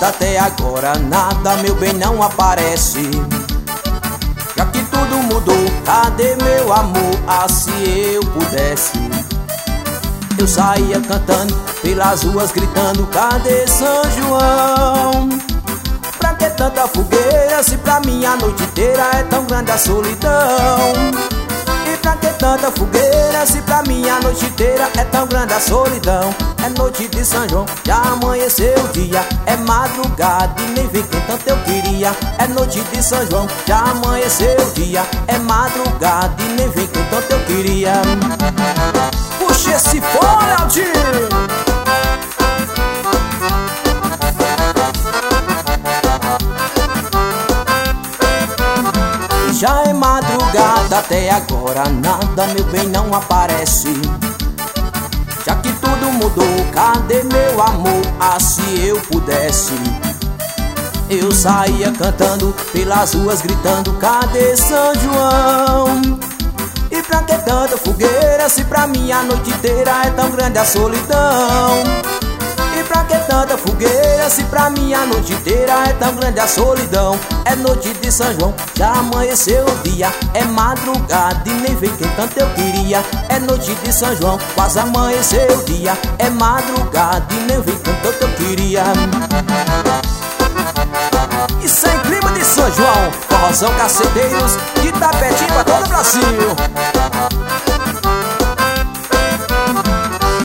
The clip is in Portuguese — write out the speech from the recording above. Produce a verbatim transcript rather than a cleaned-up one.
até agora nada, meu bem, não aparece. Já que tudo mudou, cadê meu amor? Ah, se eu pudesse, eu saía cantando pelas ruas gritando, cadê São João? Pra que tanta fogueira se pra mim a noite inteira é tão grande a solidão? E pra que tanta fogueira se pra mim a noite inteira é tão grande a solidão? É noite de São João, já amanheceu o dia, é madrugada e nem vem quem tanto eu queria. É noite de São João, já amanheceu o dia, é madrugada e nem vem quem tanto eu queria. Puxa esse fone, Aldinho! Já é madrugada, até agora nada, meu bem, não aparece. Já que tudo mudou, cadê meu amor? Ah, se eu pudesse, eu saía cantando pelas ruas gritando, cadê São João? E pra que tanta fogueira se pra mim a noite inteira é tão grande a solidão? E pra que tanta fogueira se pra mim a noite inteira é tão grande a solidão? É noite de São João, já amanheceu o dia, é madrugada e nem vem quem tanto eu queria. É noite de São João, quase amanheceu o dia, é madrugada e nem vem quem tanto eu queria. E sem clima de São João, forrozão Caceteiros, de Tapetinho pra todo o Brasil.